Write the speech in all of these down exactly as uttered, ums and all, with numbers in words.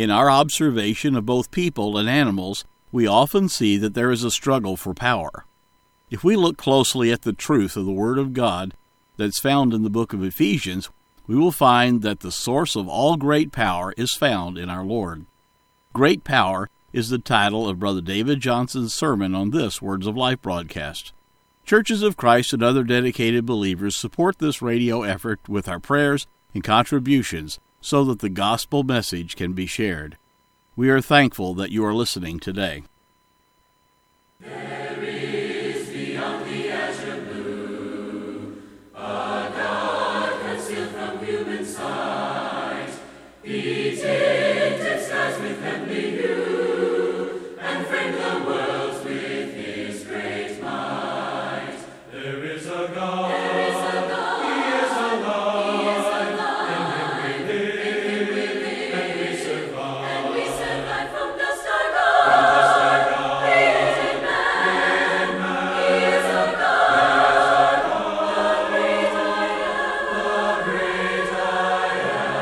In our observation of both people and animals, we often see that there is a struggle for power. If we look closely at the truth of the Word of God that's found in the book of Ephesians, we will find that the source of all great power is found in our Lord. Great Power is the title of Brother David Johnson's sermon on this Words of Life broadcast. Churches of Christ and other dedicated believers support this radio effort with our prayers and contributions so that the gospel message can be shared. We are thankful that you are listening today. There is beyond the azure blue a God concealed from human sight. He tinted skies with heavenly hue and framed the worlds with his great might. There is a God. There is a God. He is alive. He is alive. In him we live, in him we live, and we survive. And we survive from dust our God. From dust our God. Created man. man. He is a God. The great I am. The great I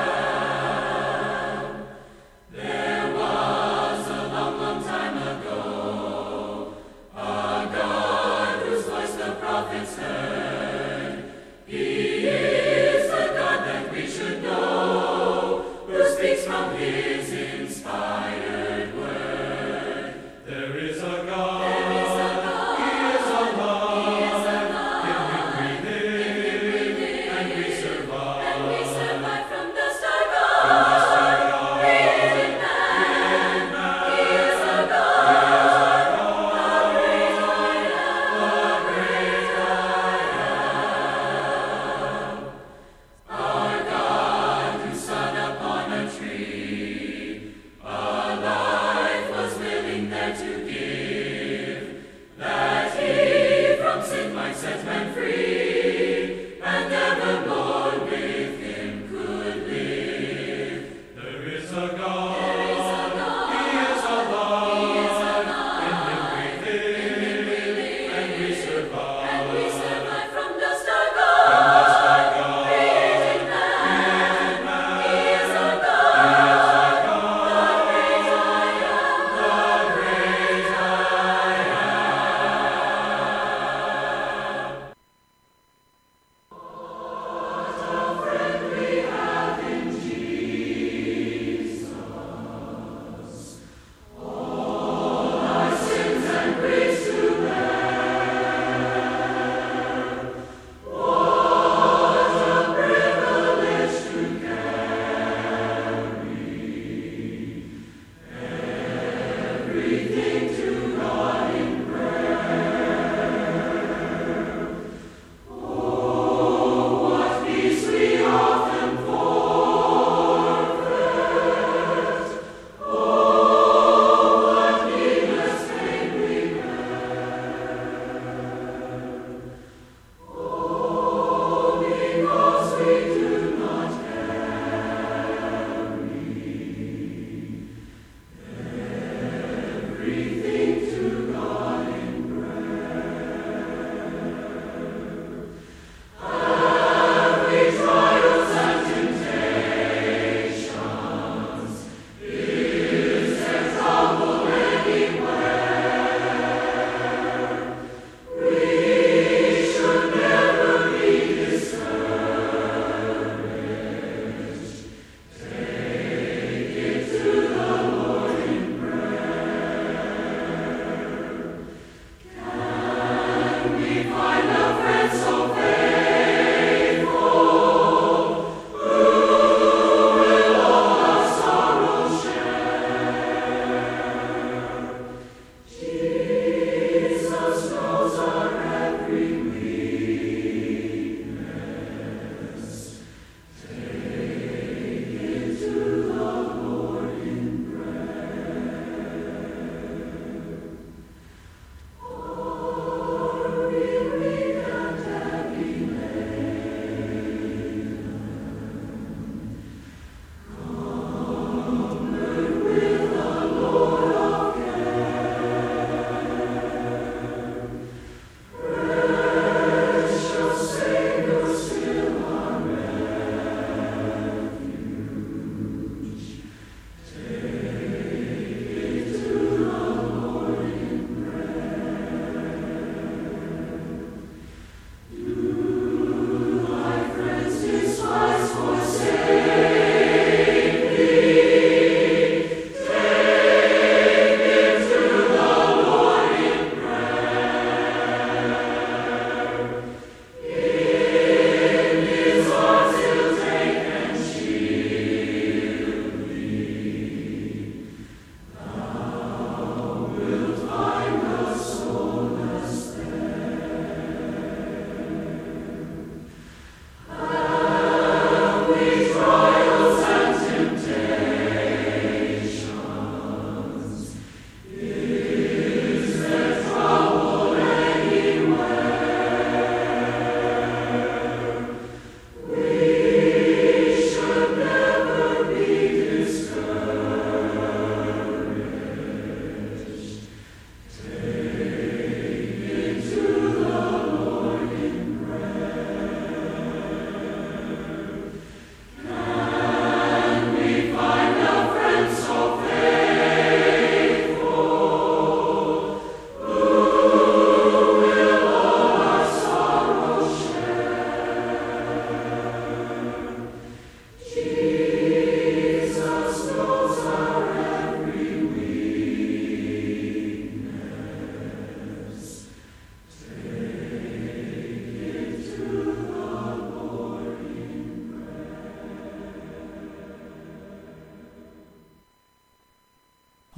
am. There was a long, long time ago a God whose voice the prophets heard. He is the God that we should know, who speaks from his inspired word. There is a God. There is a God. He is alive. He is alive. In him we live, and we survive. And we survive from dust our God. From dust our God. Created man. He is a God. The great I am. The great I am.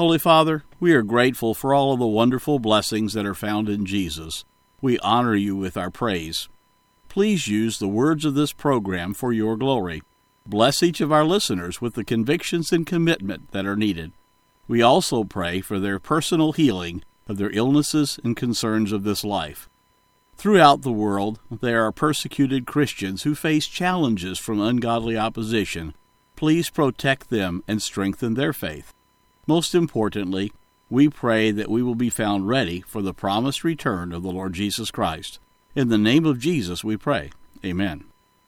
Holy Father, we are grateful for all of the wonderful blessings that are found in Jesus. We honor you with our praise. Please use the words of this program for your glory. Bless each of our listeners with the convictions and commitment that are needed. We also pray for their personal healing of their illnesses and concerns of this life. Throughout the world, there are persecuted Christians who face challenges from ungodly opposition. Please protect them and strengthen their faith. Most importantly, we pray that we will be found ready for the promised return of the Lord Jesus Christ. In the name of Jesus we pray. Amen.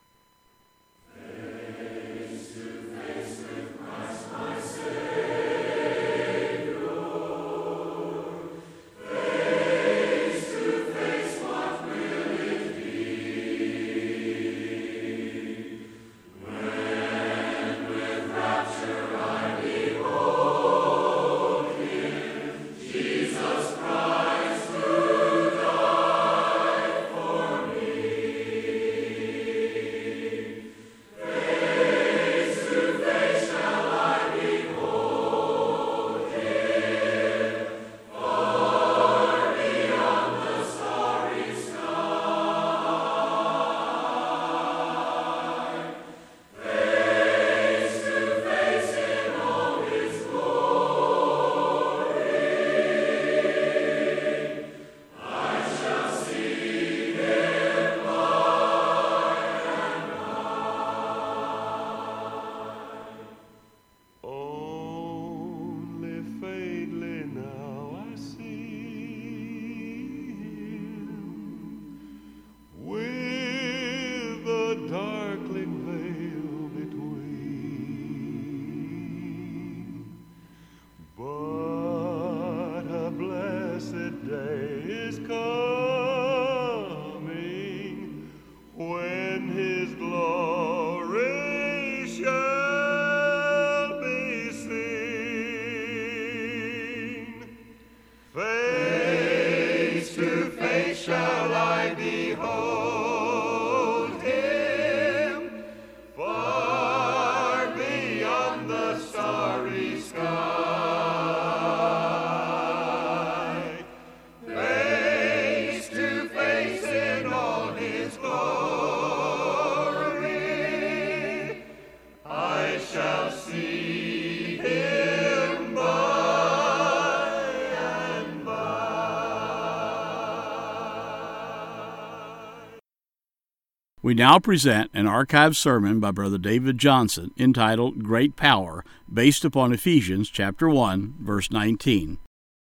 We now present an archived sermon by Brother David Johnson entitled Great Power, based upon Ephesians chapter one, verse nineteen.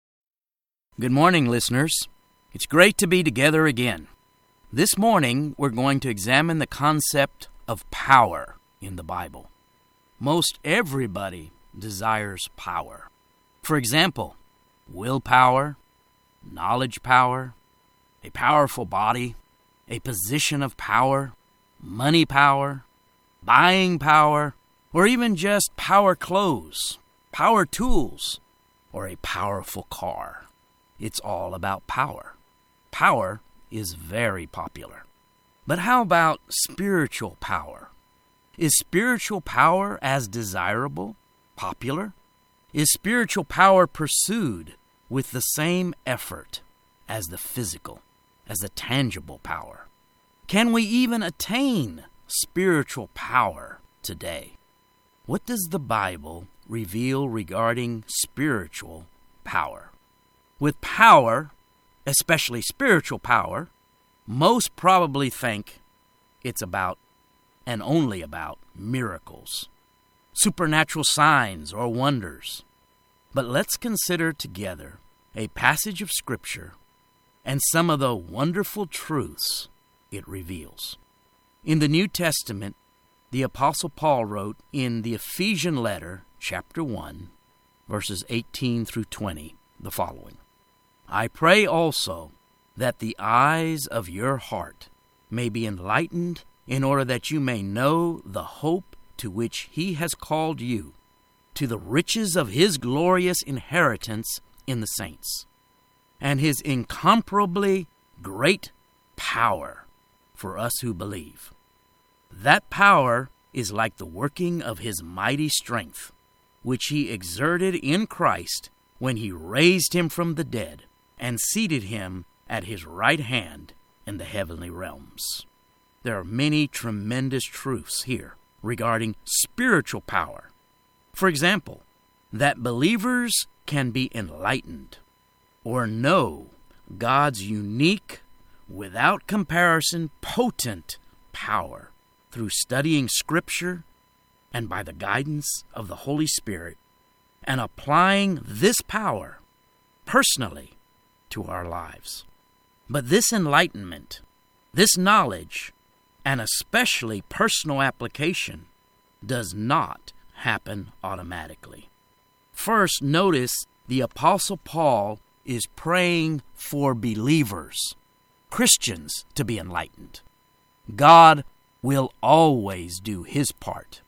Good morning, listeners. It's great to be together again. This morning, we're going to examine the concept of power in the Bible. Most everybody desires power. For example, willpower, knowledge power, a powerful body, a position of power, money power, buying power, or even just power clothes, power tools, or a powerful car. It's all about power. Power is very popular. But how about spiritual power? Is spiritual power as desirable, popular? Is spiritual power pursued with the same effort as the physical, as the tangible power? Can we even attain spiritual power today? What does the Bible reveal regarding spiritual power? With power, especially spiritual power, most probably think it's about and only about miracles, supernatural signs or wonders. But let's consider together a passage of Scripture and some of the wonderful truths it reveals. In the New Testament, the Apostle Paul wrote in the Ephesian letter, chapter one, verses eighteen through twenty, the following. I pray also that the eyes of your heart may be enlightened in order that you may know the hope to which he has called you, to the riches of his glorious inheritance in the saints, and his incomparably great power for us who believe. That power is like the working of his mighty strength, which he exerted in Christ when he raised him from the dead and seated him at his right hand in the heavenly realms. There are many tremendous truths here regarding spiritual power. For example, that believers can be enlightened or know God's unique, without comparison, potent power through studying Scripture and by the guidance of the Holy Spirit and applying this power personally to our lives. But this enlightenment, this knowledge, and especially personal application does not happen automatically. First, notice the Apostle Paul is praying for believers, Christians, to be enlightened. God will always do His part.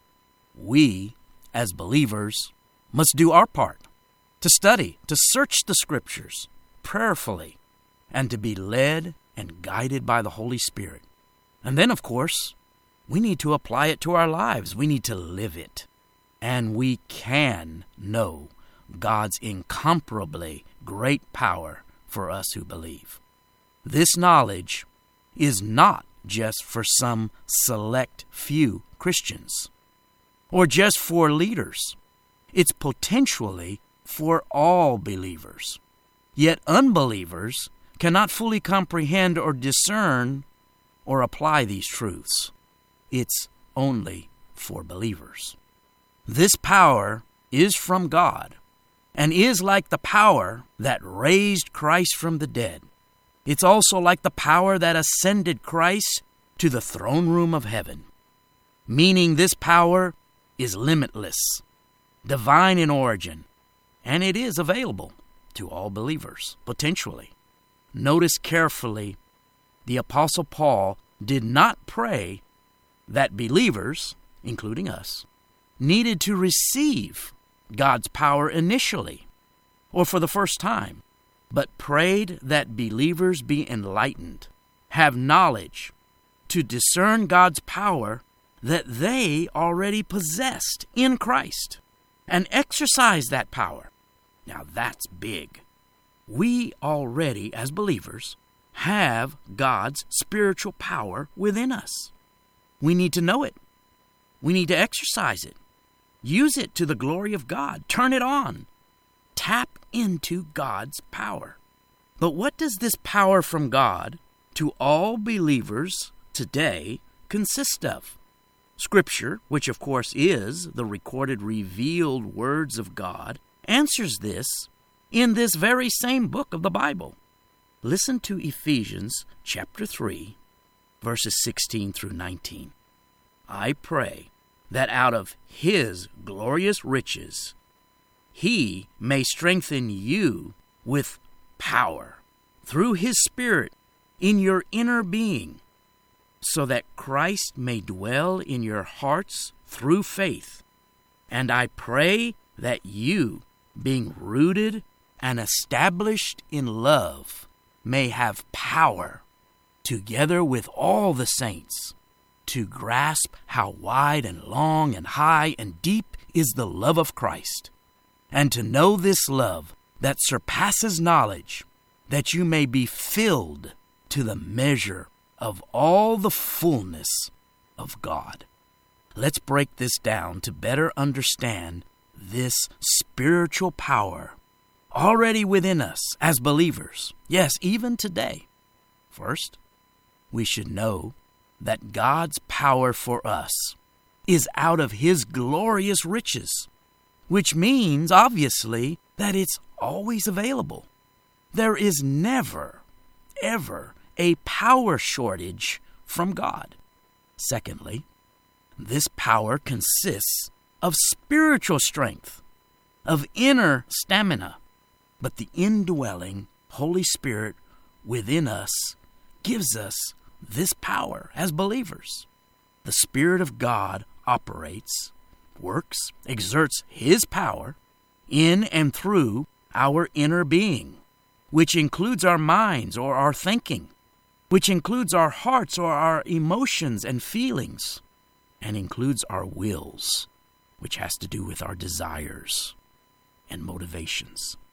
We, as believers, must do our part to study, to search the Scriptures prayerfully, and to be led and guided by the Holy Spirit. And then, of course, we need to apply it to our lives. We need to live it. And we can know God's incomparably great power for us who believe. This knowledge is not just for some select few Christians or just for leaders. It's potentially for all believers. Yet unbelievers cannot fully comprehend or discern or apply these truths. It's only for believers. This power is from God and is like the power that raised Christ from the dead. It's also like the power that ascended Christ to the throne room of heaven, meaning this power is limitless, divine in origin, and it is available to all believers, potentially. Notice carefully, the Apostle Paul did not pray that believers, including us, needed to receive God's power initially or for the first time, but prayed that believers be enlightened, have knowledge to discern God's power that they already possessed in Christ and exercise that power. Now that's big. We already, as believers, have God's spiritual power within us. We need to know it. We need to exercise it. Use it to the glory of God. Turn it on. Tap into God's power. But what does this power from God to all believers today consist of? Scripture, which of course is the recorded, revealed words of God, answers this in this very same book of the Bible. Listen to Ephesians chapter three, verses sixteen through nineteen. I pray that out of His glorious riches He may strengthen you with power through His Spirit in your inner being, so that Christ may dwell in your hearts through faith. And I pray that you, being rooted and established in love, may have power, together with all the saints, to grasp how wide and long and high and deep is the love of Christ, and to know this love that surpasses knowledge, that you may be filled to the measure of all the fullness of God. Let's break this down to better understand this spiritual power already within us as believers. Yes, even today. First, we should know that God's power for us is out of His glorious riches, which means, obviously, that it's always available. There is never, ever a power shortage from God. Secondly, this power consists of spiritual strength, of inner stamina, but the indwelling Holy Spirit within us gives us this power as believers. The Spirit of God operates, works, exerts His power in and through our inner being, which includes our minds or our thinking, which includes our hearts or our emotions and feelings, and includes our wills, which has to do with our desires and motivations.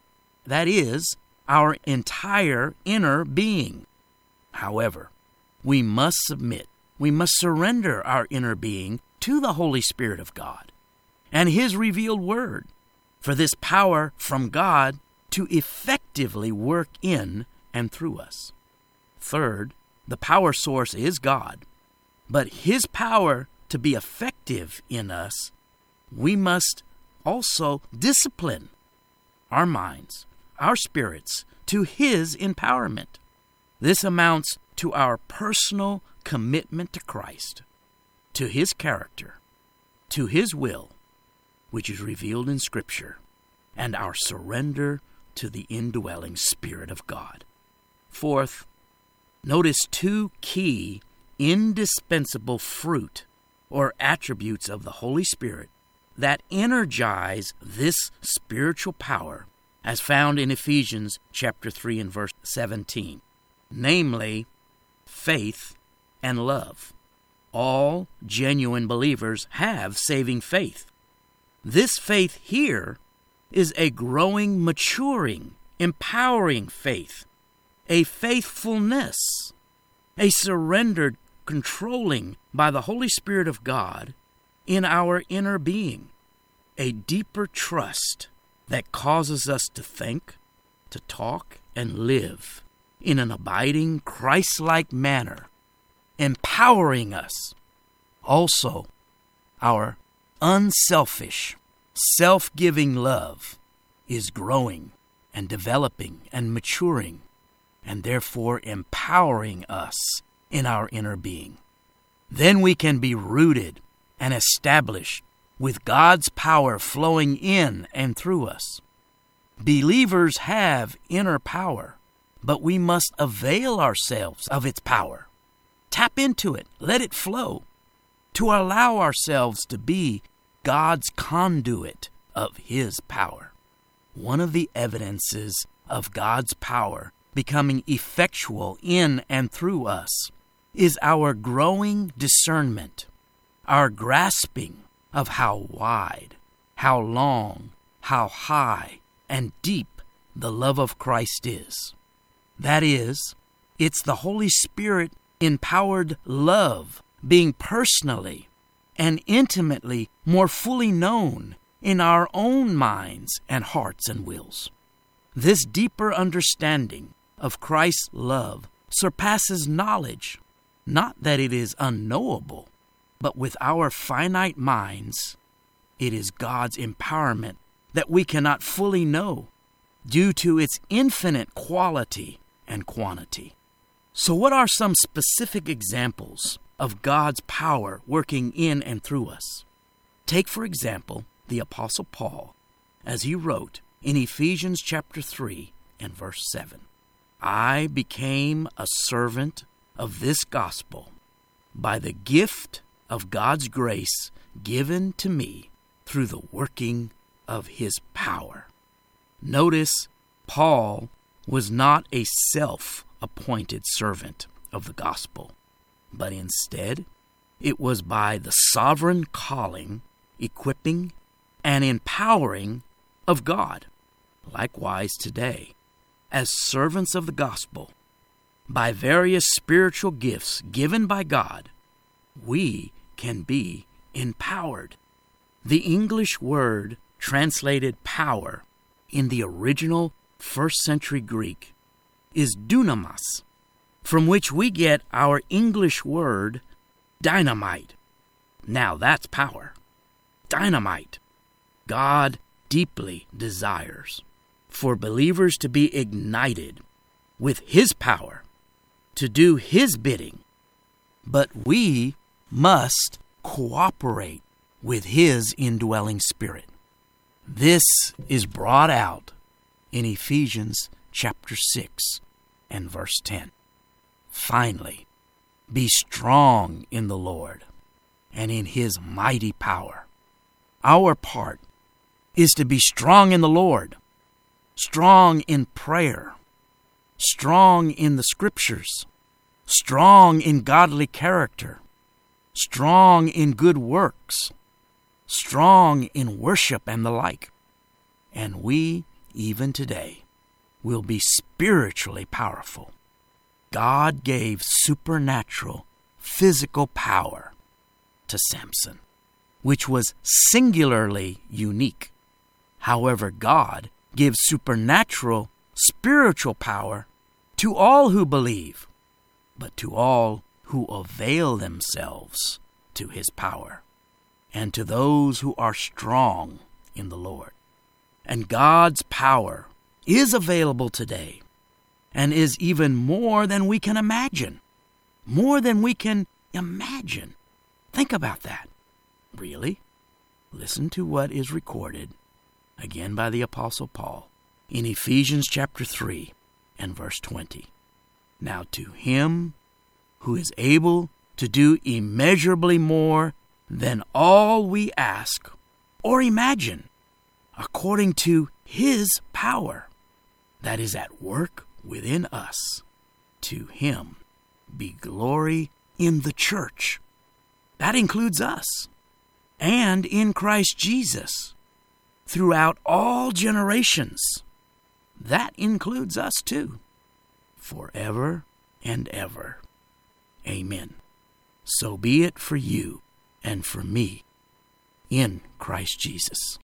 that is, our entire inner being. However, we must submit, we must surrender our inner being to the Holy Spirit of God and His revealed Word for this power from God to effectively work in and through us. Third, the power source is God, but His power to be effective in us, we must also discipline our minds, our spirits, to His empowerment. This amounts to our personal commitment to Christ, to His character, to His will, which is revealed in Scripture, and our surrender to the indwelling Spirit of God. Fourth, notice two key, indispensable fruit or attributes of the Holy Spirit that energize this spiritual power as found in Ephesians chapter three and verse seventeen, namely, faith and love. All genuine believers have saving faith. This faith here is a growing, maturing, empowering faith, a faithfulness, a surrendered, controlling by the Holy Spirit of God in our inner being, a deeper trust that causes us to think, to talk, and live in an abiding, Christ-like manner, empowering us. Also, our unselfish, self-giving love is growing and developing and maturing, and therefore empowering us in our inner being. Then we can be rooted and established with God's power flowing in and through us. Believers have inner power, but we must avail ourselves of its power. Tap into it, let it flow, to allow ourselves to be God's conduit of His power. One of the evidences of God's power becoming effectual in and through us is our growing discernment, our grasping of how wide, how long, how high, and deep the love of Christ is. That is, it's the Holy Spirit empowered love being personally and intimately more fully known in our own minds and hearts and wills. This deeper understanding of Christ's love surpasses knowledge, not that it is unknowable, but with our finite minds, it is God's empowerment that we cannot fully know due to its infinite quality and quantity. So what are some specific examples of God's power working in and through us? Take, for example, the Apostle Paul, as he wrote in Ephesians chapter three and verse seven. I became a servant of this gospel by the gift of God's grace given to me through the working of His power. Notice, Paul was not a self-appointed servant of the gospel, but instead it was by the sovereign calling, equipping, and empowering of God. Likewise today, as servants of the gospel, by various spiritual gifts given by God, we can be empowered. The English word translated power in the original first century Greek is dunamis, from which we get our English word dynamite. Now that's power. Dynamite. God deeply desires for believers to be ignited with His power to do His bidding, but we must cooperate with His indwelling Spirit. This is brought out in Ephesians chapter six and verse ten. Finally, be strong in the Lord and in His mighty power. Our part is to be strong in the Lord, strong in prayer, strong in the Scriptures, strong in godly character, strong in good works, strong in worship and the like. And we, even today, will be spiritually powerful. God gave supernatural, physical power to Samson, which was singularly unique. However, God gives supernatural, spiritual power to all who believe, but to all who avail themselves to his power, and to those who are strong in the Lord. And God's power is available today, and is even more than we can imagine. More than we can imagine. Think about that. Really? Listen to what is recorded, again by the Apostle Paul, in Ephesians chapter three and verse twenty. Now to him who is able to do immeasurably more than all we ask or imagine, according to his power that is at work within us, to him be glory in the church. That includes us, and in Christ Jesus, throughout all generations. That includes us too, forever and ever. Amen. So be it for you and for me in Christ Jesus.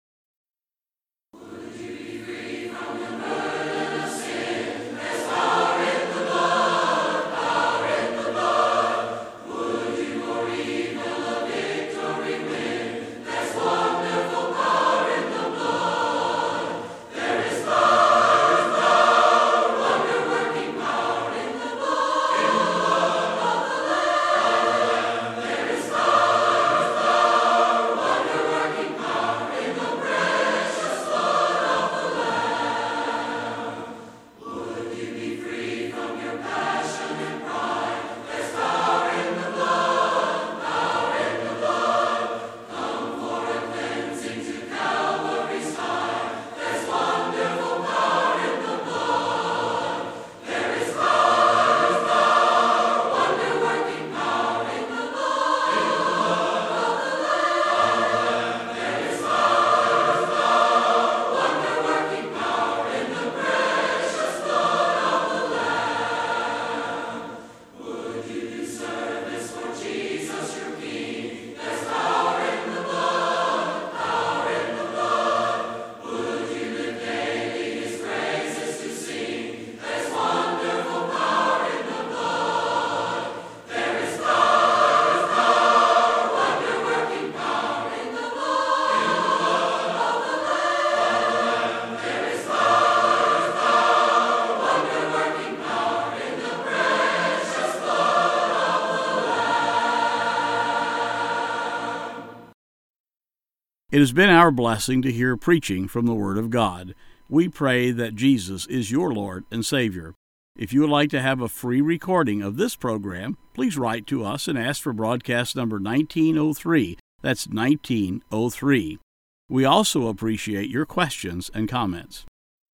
It has been our blessing to hear preaching from the Word of God. We pray that Jesus is your Lord and Savior. If you would like to have a free recording of this program, please write to us and ask for broadcast number nineteen oh three. That's nineteen oh three. We also appreciate your questions and comments.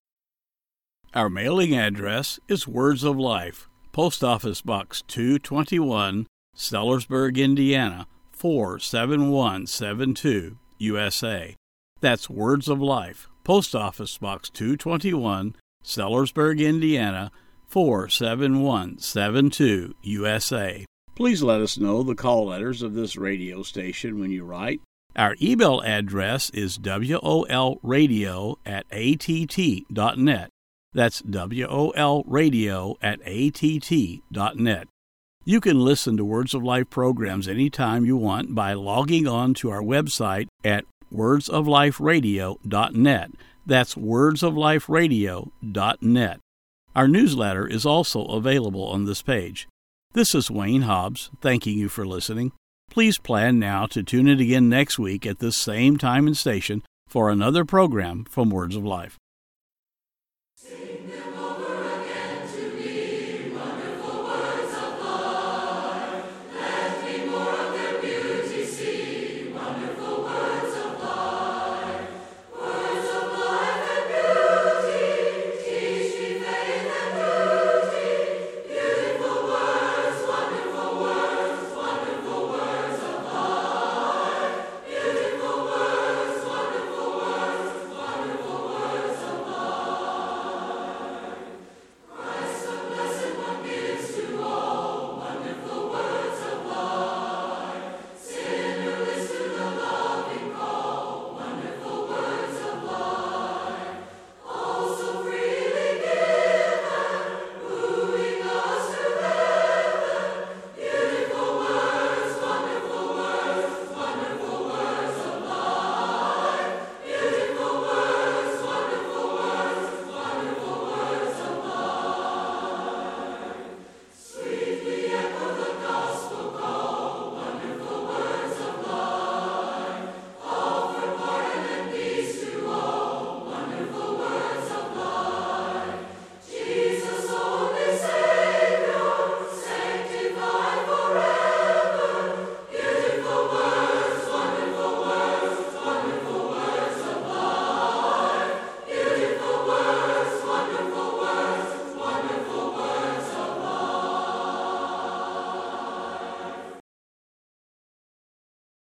Our mailing address is Words of Life, Post Office Box two twenty-one, Sellersburg, Indiana, four seven one seven two, U S A. That's Words of Life, Post Office Box two twenty-one, Sellersburg, Indiana, four seven one seven two, U S A. Please let us know the call letters of this radio station when you write. Our email address is wolradio at att.net. That's wolradio at att.net. You can listen to Words of Life programs anytime you want by logging on to our website at words of life radio dot net. That's words of life radio dot net. Our newsletter is also available on this page. This is Wayne Hobbs, thanking you for listening. Please plan now to tune in again next week at this same time and station for another program from Words of Life.